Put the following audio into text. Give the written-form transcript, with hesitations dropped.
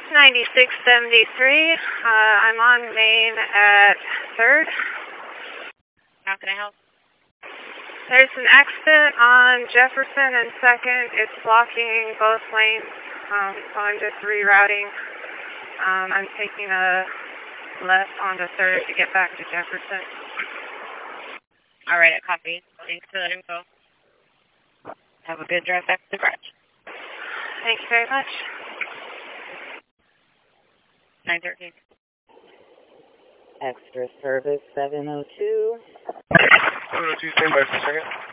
9673. I'm on Main at 3rd. How can I help? There's an accident on Jefferson and 2nd. It's blocking both lanes, so I'm just rerouting. I'm taking a left onto 3rd to get back to Jefferson. All right, I copy. Thanks for that info. Have a good drive back to the garage. Thank you very much. 913. Extra service 702. 702, stand by for a second.